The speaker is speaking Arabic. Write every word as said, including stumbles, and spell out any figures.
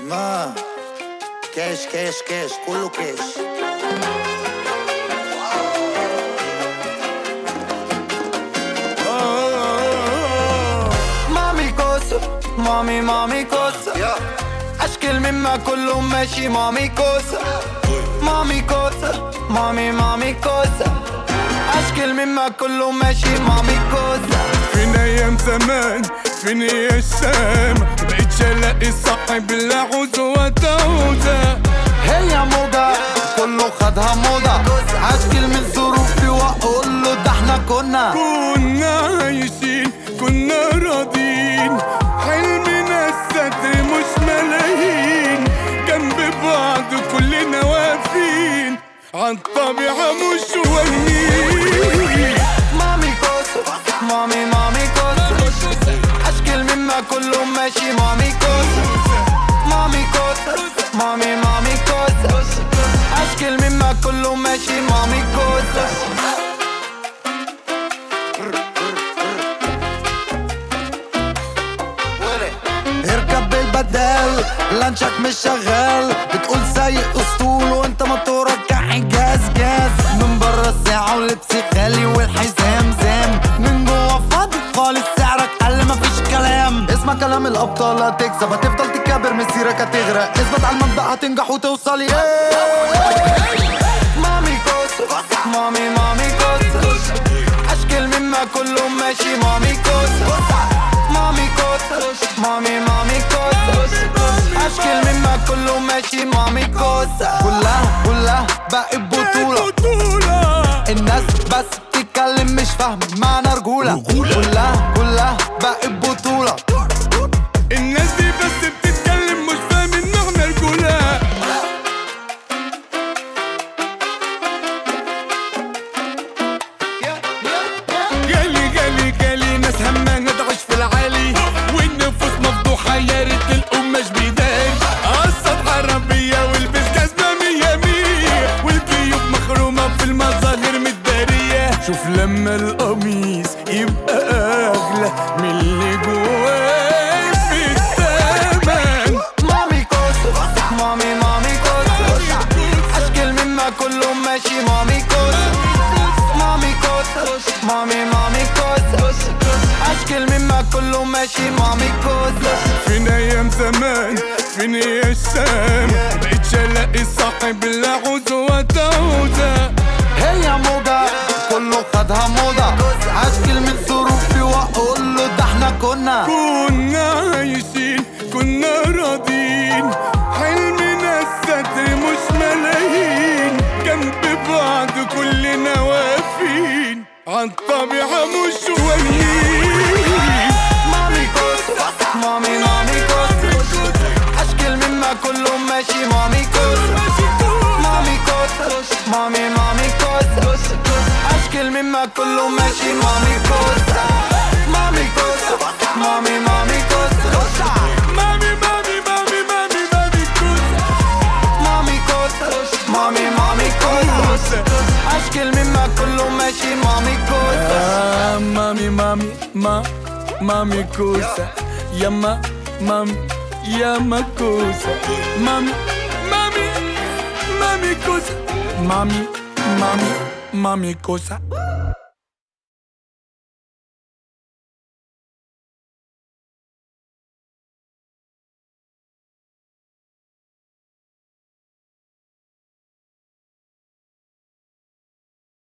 ما كاش كاش كاش كله كاش. مامي كوسة مامي مامي كوسة أشكال مما كله ماشي مامي كوسة. مامي كوسة مامي مامي كوسة أشكال مما كله ماشي مامي كوسة. فين أيام زمان فين يا الشام مبقتش ألاقي صاحب لا عوز وتعوزة. هي موجة كله خدها موضة أشكال من ظروفي وأقول له ده احنا كنا كنا عايشين كنا راضين حلمنا الستر مش ملايين جنب بعض كلنا واقفين عالطبيعة مش واهمين. مامي كوسة مامي مامي كوسة أشكال مما كله ماشي مامي كوسة. مامي كوسة مامي مامي كوسة أشكال مما كله ماشي مامي كوسة. اركب بالبدال لانشك مش شغال بتقول سايق اسطول وانت موتورك كحجاز جاز. من برا الساعة ولبسي غالي والحزام زام من جوا فاضي خالص سعرك قل مفيش كلام. اسمع كلام الابطال هتكسب هتفضل تكابر مسيرك هتغرق اثبت على المبدأ هتنجح وتوصل. مامي كوسة مامي مامي كوسة اشكال مما كله ماشي مامي كوسة. مامي كوسة مامي مامي كوسة أشكال مما كله ماشي مامي كوسة. كلها كلها بقت بطولة الناس بس بتتكلم مش فاهم معنى رجولة. كلها كلها بقت بطولة الناس دي بس بتتكلم مش فاهمين معنى رجولة. جالي جالي جالي ناس همانة تعيش في العالي والنفوس مفضوحة يا ريت القماش بيداري. قصة عربية والبس جزمة مية مية والجيوب مخرومة في المظاهر متدارية. شوف لما القميص يبقى أغلى من اللي جواه في الثمن. مامي كوسة مامي مامي كوسة أشكال مما كله ماشي مامي كوسة. مامي كوسة مامي مامي كوسة أشكال مما كله ماشي مامي كوسة. فين أيام زمان فين يا الشام مبقتش ألاقي صاحب لا عوز وتعوزة. هي موجة كله خدها موضة أشكال من ظروفي وأقول له ده احنا كنا كنا عايشين كنا راضين حلمنا الستر مش ملايين جنب بعض كلنا واقفين عالطبيعة مش واهمين. مامي كوسة مامي مامي كوسة أشكال مما كله ماشي مامي كوسة. مامي كوسة مامي مامي كوسة أشكال مما كله ماشي مامي كوسة. مامي كوسة مامي مامي كوسة مامي مامي مامي مامي مامي كوسة. مامي كوسة مامي مامي كوسة أشكال مما كله ماشي مامي كوسة. آه مامي مامي ما مامي كوسة يا ما مامي يا ما كوسة. مامي مامي مامي كوسة مامي مامي مامي كوسة.